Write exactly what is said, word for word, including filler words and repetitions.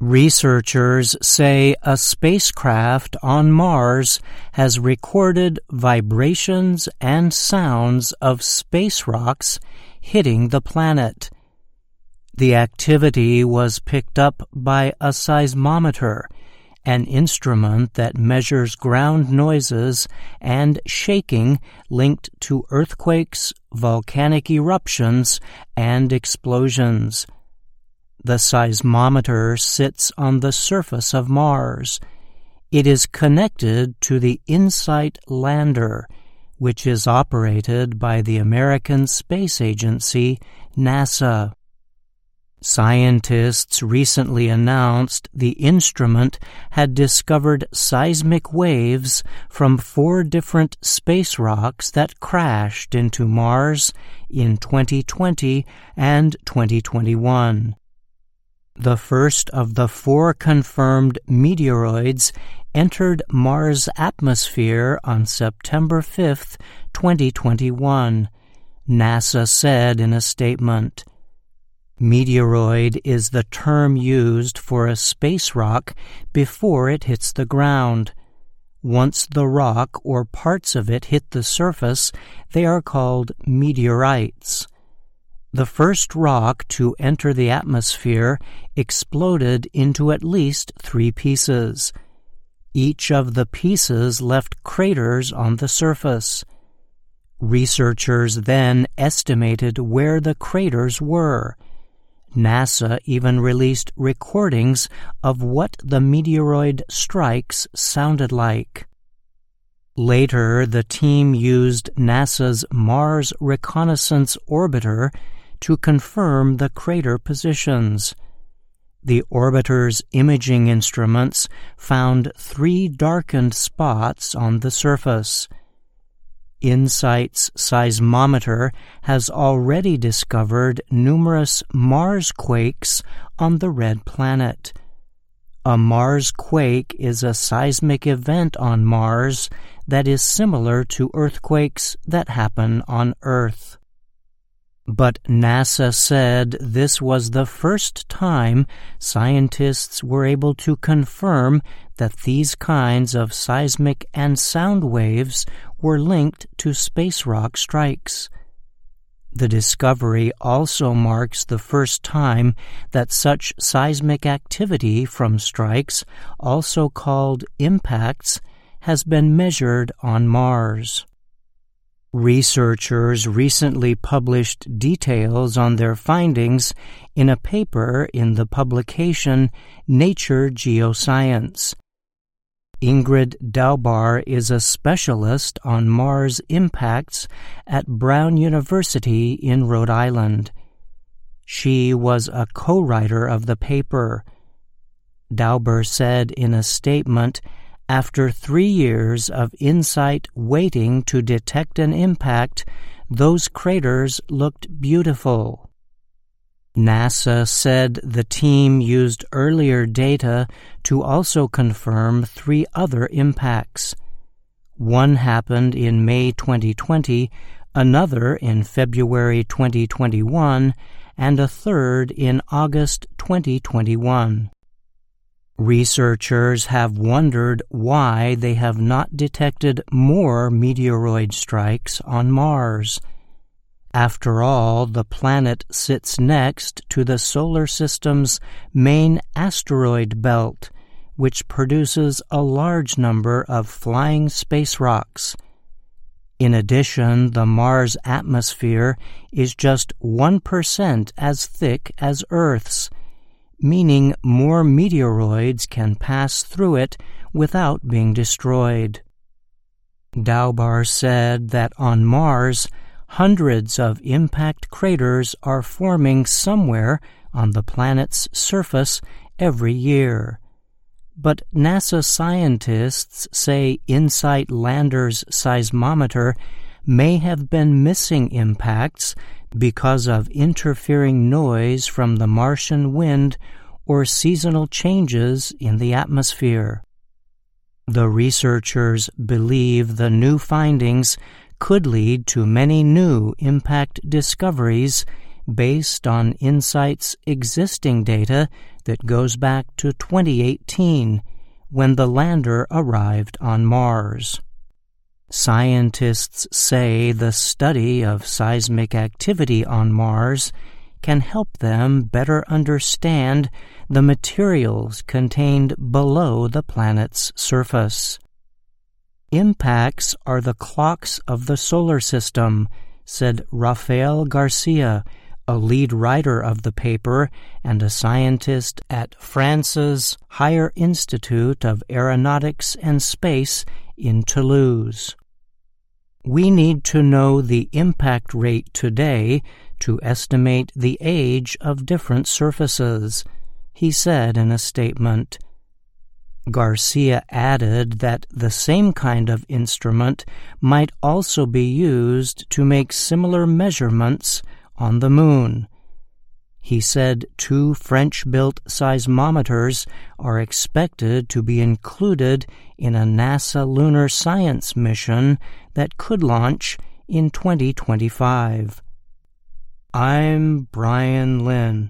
Researchers say a spacecraft on Mars has recorded vibrations and sounds of space rocks hitting the planet. The activity was picked up by a seismometer, an instrument that measures ground noises and shaking linked to earthquakes, volcanic eruptions, and explosions. The seismometer sits on the surface of Mars. It is connected to the InSight lander, which is operated by the American Space Agency, NASA. Scientists recently announced the instrument had discovered seismic waves from four different space rocks that crashed into Mars in twenty twenty and twenty twenty-one. The first of the four confirmed meteoroids entered Mars' atmosphere on September fifth, twenty twenty-one, NASA said in a statement. Meteoroid is the term used for a space rock before it hits the ground. Once the rock or parts of it hit the surface, they are called meteorites. The first rock to enter the atmosphere exploded into at least three pieces. Each of the pieces left craters on the surface. Researchers then estimated where the craters were. NASA even released recordings of what the meteoroid strikes sounded like. Later, the team used NASA's Mars Reconnaissance Orbiter to confirm the crater positions. The orbiter's imaging instruments found three darkened spots on the surface. InSight's seismometer has already discovered numerous Mars quakes on the red planet. A Mars quake is a seismic event on Mars that is similar to earthquakes that happen on Earth. But NASA said this was the first time scientists were able to confirm that these kinds of seismic and sound waves were linked to space rock strikes. The discovery also marks the first time that such seismic activity from strikes, also called impacts, has been measured on Mars. Researchers recently published details on their findings in a paper in the publication Nature Geoscience. Ingrid Daubar is a specialist on Mars impacts at Brown University in Rhode Island. She was a co-writer of the paper. Daubar said in a statement, after three years of InSight waiting to detect an impact, those craters looked beautiful. NASA said the team used earlier data to also confirm three other impacts. One happened in May twenty twenty, another in February twenty twenty-one, and a third in August twenty twenty-one. Researchers have wondered why they have not detected more meteoroid strikes on Mars. After all, the planet sits next to the solar system's main asteroid belt, which produces a large number of flying space rocks. In addition, the Mars atmosphere is just one percent as thick as Earth's, meaning more meteoroids can pass through it without being destroyed. Daubar said that on Mars, hundreds of impact craters are forming somewhere on the planet's surface every year. But NASA scientists say InSight lander's seismometer may have been missing impacts because of interfering noise from the Martian wind or seasonal changes in the atmosphere. The researchers believe the new findings could lead to many new impact discoveries based on InSight's existing data that goes back to twenty eighteen, when the lander arrived on Mars. Scientists say the study of seismic activity on Mars can help them better understand the materials contained below the planet's surface. Impacts are the clocks of the solar system, said Rafael Garcia, a lead writer of the paper and a scientist at France's Higher Institute of Aeronautics and Space in Toulouse. We need to know the impact rate today to estimate the age of different surfaces, he said in a statement. Garcia added that the same kind of instrument might also be used to make similar measurements on the Moon. He said two French-built seismometers are expected to be included in a NASA lunar science mission that could launch in twenty twenty-five. I'm Brian Lynn.